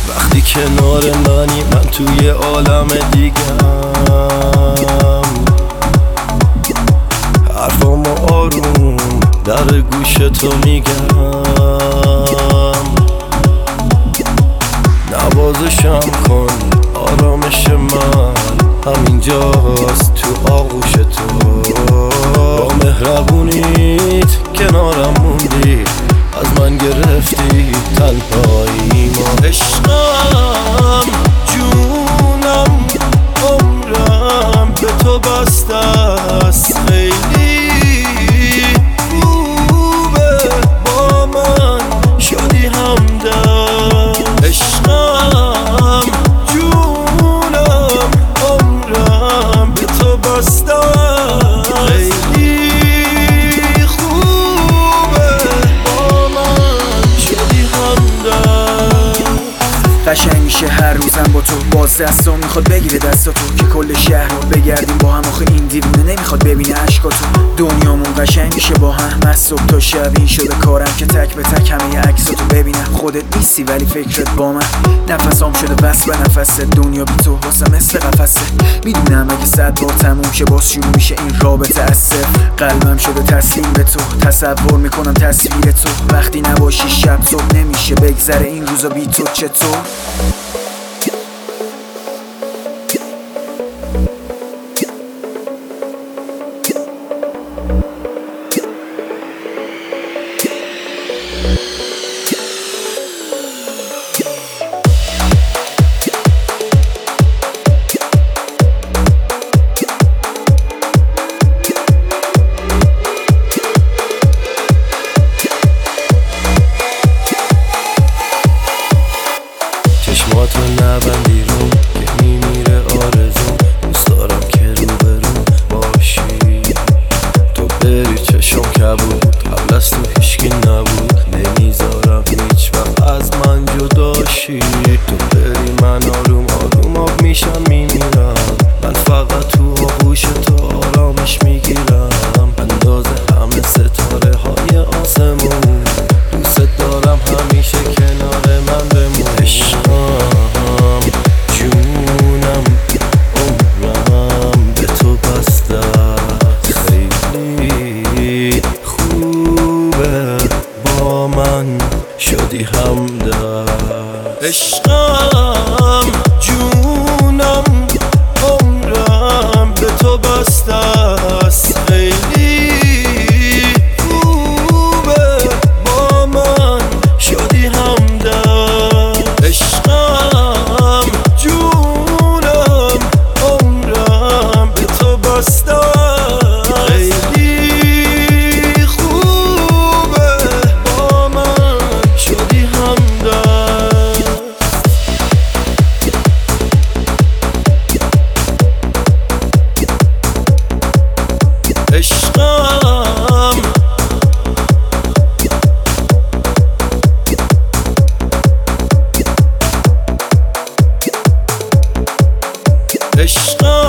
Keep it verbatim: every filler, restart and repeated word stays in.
وقتی کنار منی من توی عالم دیگم، حرفامو آروم در گوش تو میگم، نوازشم کن آرامش من همینجاست تو آغوش تو. با مهربونیت کنارم موندی، از من گرفتی تنهایی ما. عشقم جونم عمرم به تو بسته است، خیلی خوبه با من شدی همدم. عشقم جونم عمرم به تو بسته است، خیلی قشنگ میشه هر روزم با تو. باز دستم میخواد بگیره دستاتو که کل شهر رو بگردیم با هم. آخه این دیوونه نمیخواد ببینه عشقاتو. دنیامون قشنگ میشه با هم از صبح تا شب. این شده کارم که تک به تک همه عکساتو ببینم. خودت نیستی ولی فکرت با من. نفسام شده بس به نفسه، دنیا بی تو واسه مثل قفسه. میدونم اگه صد بار تموم شه باز شروع میشه این رابطه از صفر. قلبم شده تسلیم به تو، تصور میکنم تصویر تو. وقتی نباشی شب صبح نمیشه بگذره این روزا بی تو. چطور؟ چشماتو نبندی رو که میمیره آرزو. دوست دارم که رو برو باشی، تو بری چشم کبود قبل از تو هیچکی نبود. نمیذارم هیچ وقت از من جداشی، تو بری من آروم آروم آب میشم میمیرم. من فقط تو آغوش تو آرامش میگیرم، اندازه همه ستاره های آسمون. دوست دارم همیشه کنار من بمون. عشقم جونم عمرم به تو بسته، خیلی خوبه با من شدی همدم. عشقم جونم عمرم به تو بسته است، خیلی خوبه با من شدی همدم. عشقم جونم عمرم به تو بسته است، خیلی خوبه با من شدی همدم. عشقم عشقم